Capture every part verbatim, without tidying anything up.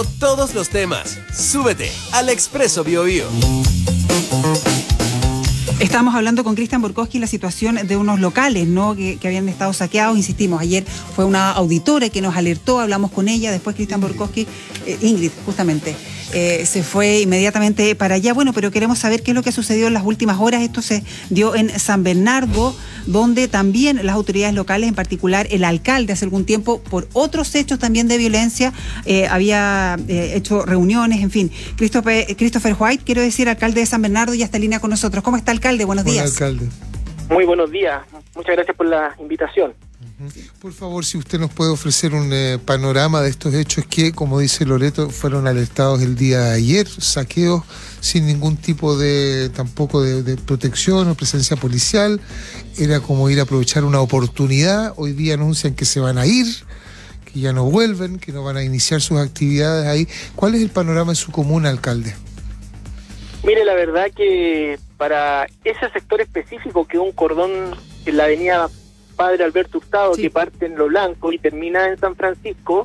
analizando todos los temas. Súbete al Expreso Biobío. Estamos hablando con Cristian Borkowski la situación de unos locales, ¿no? que, que habían estado saqueados. Insistimos, ayer fue una auditora que nos alertó, hablamos con ella, después Cristian Borkowski, eh, Ingrid, justamente, eh, se fue inmediatamente para allá. Bueno, pero queremos saber qué es lo que ha sucedido en las últimas horas. Esto se dio en San Bernardo, donde también las autoridades locales, en particular el alcalde, hace algún tiempo, por otros hechos también de violencia, eh, había eh, hecho reuniones, en fin. Christopher, Christopher White, quiero decir, alcalde de San Bernardo, ya está en línea con nosotros. ¿Cómo está, alcalde? Buenos días. Hola, alcalde. Muy buenos días. Muchas gracias por la invitación. Por favor, si usted nos puede ofrecer un eh, panorama de estos hechos que, como dice Loreto, fueron alertados el día de ayer, saqueos sin ningún tipo de, tampoco de, de protección o presencia policial, era como ir a aprovechar una oportunidad. Hoy día anuncian que se van a ir, que ya no vuelven, que no van a iniciar sus actividades ahí. ¿Cuál es el panorama en su comuna, alcalde? Mire, la verdad que para ese sector específico, que es un cordón en la avenida Padre Alberto Hurtado, sí, que parte en Lo Blanco y termina en San Francisco,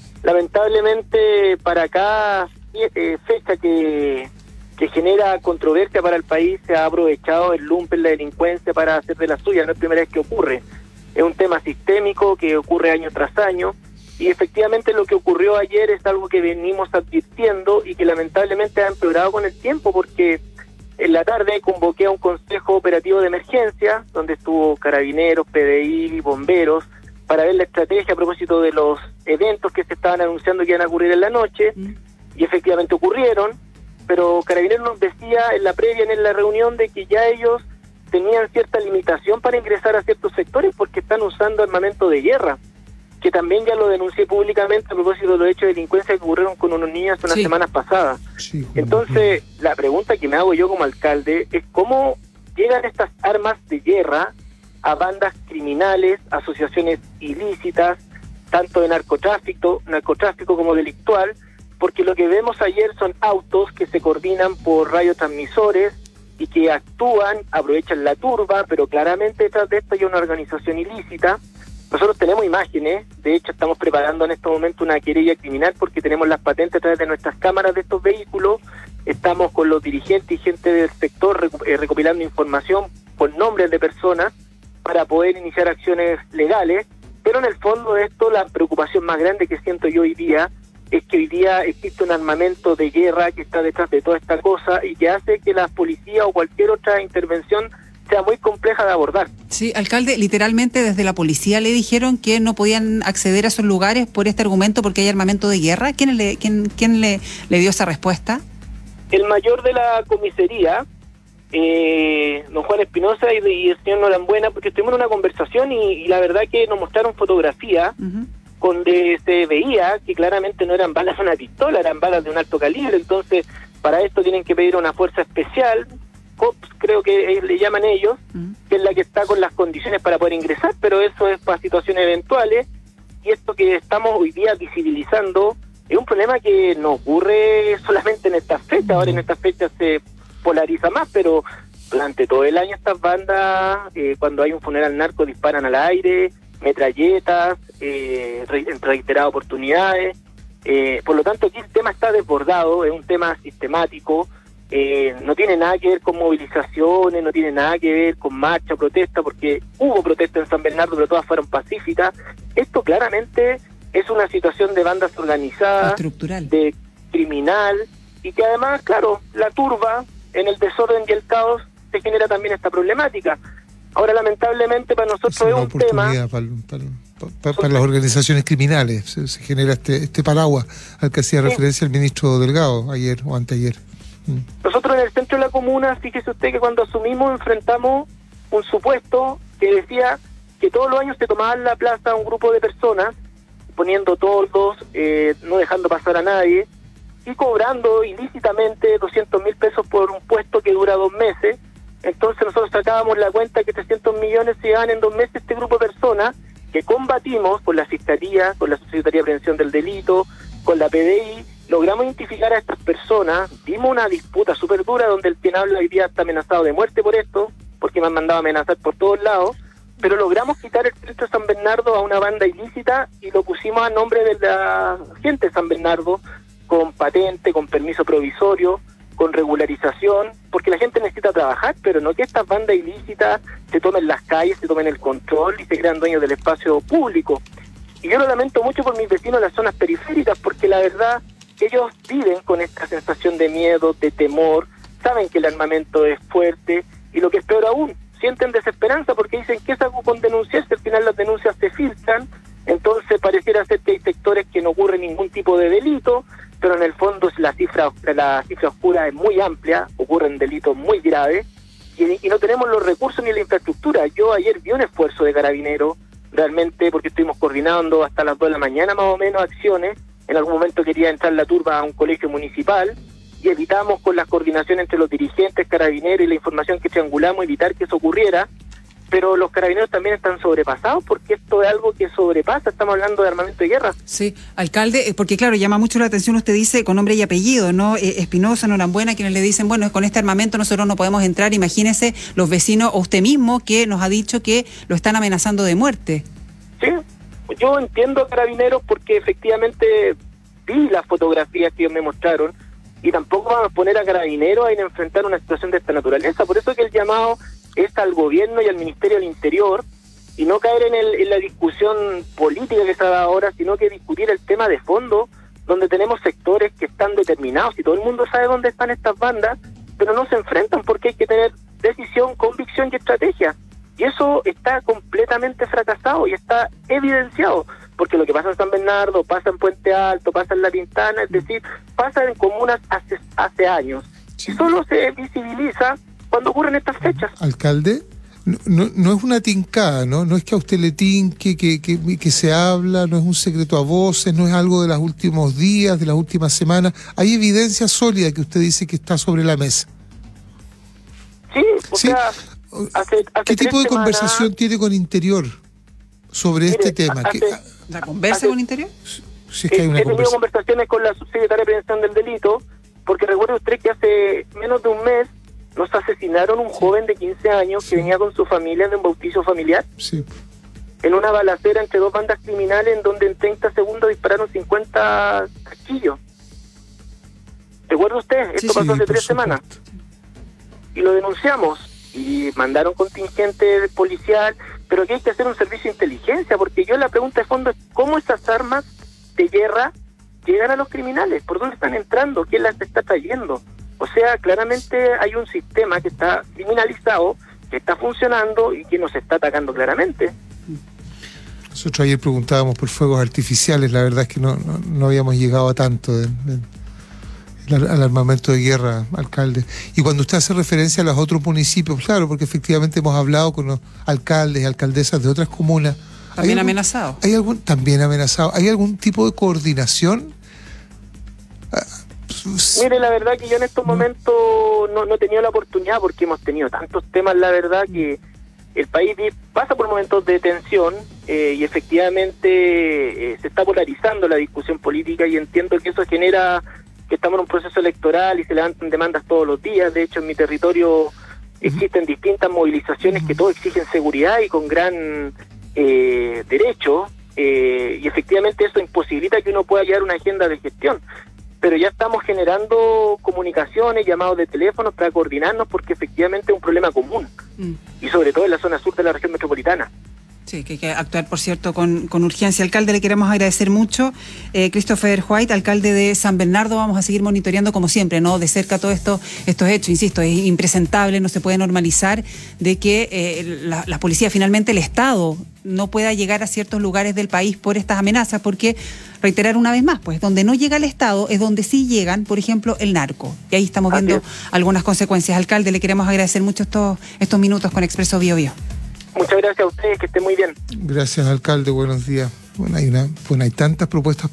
lamentablemente para cada eh, fecha que, que genera controversia para el país, se ha aprovechado el lumpen, la delincuencia, para hacer de la suya. No es la primera vez que ocurre, es un tema sistémico que ocurre año tras año, y efectivamente lo que ocurrió ayer es algo que venimos advirtiendo y que lamentablemente ha empeorado con el tiempo, porque en la tarde convoqué a un consejo operativo de emergencia, donde estuvo Carabineros, P D I, bomberos, para ver la estrategia a propósito de los eventos que se estaban anunciando que iban a ocurrir en la noche, mm. y efectivamente ocurrieron, pero Carabineros nos decía en la previa, en la reunión, de que ya ellos tenían cierta limitación para ingresar a ciertos sectores porque están usando armamento de guerra, que también ya lo denuncié públicamente a propósito de los hechos de delincuencia que ocurrieron con unos niños unas sí. semanas pasadas. Sí, Entonces, la pregunta que me hago yo como alcalde es cómo llegan estas armas de guerra a bandas criminales, asociaciones ilícitas, tanto de narcotráfico, narcotráfico como delictual, porque lo que vemos ayer son autos que se coordinan por radiotransmisores y que actúan, aprovechan la turba, pero claramente detrás de esto hay una organización ilícita. Nosotros tenemos imágenes, de hecho estamos preparando en este momento una querella criminal porque tenemos las patentes a través de nuestras cámaras de estos vehículos, estamos con los dirigentes y gente del sector recu- eh, recopilando información con nombres de personas para poder iniciar acciones legales, pero en el fondo de esto la preocupación más grande que siento yo hoy día es que hoy día existe un armamento de guerra que está detrás de toda esta cosa y que hace que la policía o cualquier otra intervención sea muy compleja de abordar. Sí, alcalde, literalmente desde la policía le dijeron que no podían acceder a esos lugares por este argumento porque hay armamento de guerra. ¿Quién le quién, quién le, le dio esa respuesta? El mayor de la comisaría, eh, don Juan Espinosa y, y el señor Norambuena, porque tuvimos una conversación y, y la verdad que nos mostraron fotografías uh-huh. donde se veía que claramente no eran balas de una pistola, eran balas de un alto calibre. Entonces, para esto tienen que pedir una fuerza especial, COPS creo que le llaman ellos, uh-huh. que es la que está con las condiciones para poder ingresar, pero eso es para situaciones eventuales, y esto que estamos hoy día visibilizando es un problema que no ocurre solamente en estas fechas. Ahora en estas fechas se polariza más, pero durante todo el año estas bandas, eh, cuando hay un funeral narco, disparan al aire, metralletas, eh, en reiteradas oportunidades, eh, por lo tanto aquí el tema está desbordado, es un tema sistemático. Eh, no tiene nada que ver con movilizaciones, no tiene nada que ver con marcha, protesta, porque hubo protesta en San Bernardo, pero todas fueron pacíficas. Esto claramente es una situación de bandas organizadas, estructural, de criminal, y que además, claro, la turba, en el desorden y el caos, se genera también esta problemática. Ahora, lamentablemente, para nosotros es, es un tema... Para, para, para, para las organizaciones criminales, se, se genera este, este paraguas al que hacía sí. referencia el ministro Delgado ayer o anteayer. Nosotros en el centro de la comuna, fíjese usted que cuando asumimos enfrentamos un supuesto que decía que todos los años se tomaba en la plaza un grupo de personas, poniendo toldos, eh, no dejando pasar a nadie, y cobrando ilícitamente doscientos mil pesos por un puesto que dura dos meses. Entonces nosotros sacábamos la cuenta que trescientos millones se llevan en dos meses este grupo de personas que combatimos con la Fiscalía, con la Subsecretaría de Prevención del Delito, con la P D I, logramos identificar a estas personas, vimos una disputa súper dura donde el quien habla hoy día está amenazado de muerte por esto, porque me han mandado a amenazar por todos lados, pero logramos quitar el centro de San Bernardo a una banda ilícita y lo pusimos a nombre de la gente de San Bernardo, con patente, con permiso provisorio, con regularización, porque la gente necesita trabajar, pero no que estas bandas ilícitas se tomen las calles, se tomen el control y se crean dueños del espacio público. Y yo lo lamento mucho por mis vecinos de las zonas periféricas, porque la verdad que ellos viven con esta sensación de miedo, de temor, saben que el armamento es fuerte, y lo que es peor aún, sienten desesperanza porque dicen que es algo con denunciarse, al final las denuncias se filtran, entonces pareciera ser que hay sectores que no ocurre ningún tipo de delito, pero en el fondo la cifra la cifra oscura es muy amplia, ocurren delitos muy graves, y, y no tenemos los recursos ni la infraestructura. Yo ayer vi un esfuerzo de Carabineros, realmente, porque estuvimos coordinando hasta las dos de la mañana más o menos acciones. En algún momento quería entrar la turba a un colegio municipal, y evitamos con la coordinación entre los dirigentes, Carabineros y la información que triangulamos, evitar que eso ocurriera, pero los Carabineros también están sobrepasados porque esto es algo que sobrepasa, estamos hablando de armamento de guerra. Sí, alcalde, porque claro, llama mucho la atención, usted dice con nombre y apellido, ¿no? Eh, Espinosa, Norambuena, quienes le dicen, bueno, con este armamento nosotros no podemos entrar, imagínese los vecinos o usted mismo que nos ha dicho que lo están amenazando de muerte. Sí, yo entiendo a Carabineros porque efectivamente vi las fotografías que ellos me mostraron, y tampoco vamos a poner a Carabineros a ir a enfrentar una situación de esta naturaleza. Por eso que el llamado es al gobierno y al Ministerio del Interior, y no caer en, el, en la discusión política que se da ahora, sino que discutir el tema de fondo, donde tenemos sectores que están determinados y todo el mundo sabe dónde están estas bandas, pero no se enfrentan porque hay que tener decisión, convicción y estrategia. Y eso está completamente fracasado y está evidenciado, porque lo que pasa en San Bernardo, pasa en Puente Alto, pasa en La Pintana, es decir, pasa en comunas hace, hace años. Sí. Y solo se visibiliza cuando ocurren estas fechas. Alcalde, no, no, no es una tincada, ¿no? No es que a usted le tinque, que, que, que se habla, no es un secreto a voces, no es algo de los últimos días, de las últimas semanas. Hay evidencia sólida que usted dice que está sobre la mesa. Sí, o ¿Sí? sea... Hace, hace ¿Qué tipo de semanas, conversación tiene con Interior sobre mire, este tema? Hace, ¿Qué, ¿La conversa hace, con Interior? Si es que hay una he tenido conversaciones con la subsecretaria de Prevención del Delito, porque recuerde usted que hace menos de un mes nos asesinaron un sí. joven de quince años sí. que venía con su familia de un bautizo familiar. Sí. En una balacera entre dos bandas criminales en donde en treinta segundos dispararon cincuenta casquillos. ¿Recuerda usted? Esto sí, pasó sí, hace tres semanas. Y lo denunciamos. Y mandaron contingente policial, pero aquí hay que hacer un servicio de inteligencia, porque yo la pregunta de fondo es cómo esas armas de guerra llegan a los criminales, por dónde están entrando, quién las está trayendo. O sea, claramente hay un sistema que está criminalizado, que está funcionando y que nos está atacando claramente. Nosotros ayer preguntábamos por fuegos artificiales, la verdad es que no, no, no habíamos llegado a tanto de, de, al armamento de guerra, alcalde. Y cuando usted hace referencia a los otros municipios, claro, porque efectivamente hemos hablado con los alcaldes y alcaldesas de otras comunas. También amenazados. ¿Hay algún también amenazado? ¿Hay algún tipo de coordinación? Mire, la verdad que yo en estos momentos no, no he tenido la oportunidad, porque hemos tenido tantos temas, la verdad que el país pasa por momentos de tensión eh, y efectivamente eh, se está polarizando la discusión política, y entiendo que eso genera que estamos en un proceso electoral y se levantan demandas todos los días. De hecho, en mi territorio existen distintas movilizaciones que todos exigen seguridad y con gran eh, derecho, eh, y efectivamente eso imposibilita que uno pueda llevar una agenda de gestión. Pero ya estamos generando comunicaciones, llamados de teléfono para coordinarnos, porque efectivamente es un problema común, mm. y sobre todo en la zona sur de la región metropolitana. Sí, que hay que actuar, por cierto, con, con urgencia. Alcalde, le queremos agradecer mucho. Eh, Christopher White, alcalde de San Bernardo, vamos a seguir monitoreando como siempre, ¿no? De cerca todos esto, estos hechos. Insisto, es impresentable, no se puede normalizar de que eh, la, la policía, finalmente el Estado, no pueda llegar a ciertos lugares del país por estas amenazas, porque, reiterar una vez más, pues donde no llega el Estado es donde sí llegan, por ejemplo, el narco. Y ahí estamos viendo algunas consecuencias. Alcalde, le queremos agradecer mucho estos, estos minutos con Expreso Bio Bio. Muchas gracias a ustedes, que estén muy bien. Gracias, alcalde, buenos días. Bueno, hay una, bueno, hay tantas propuestas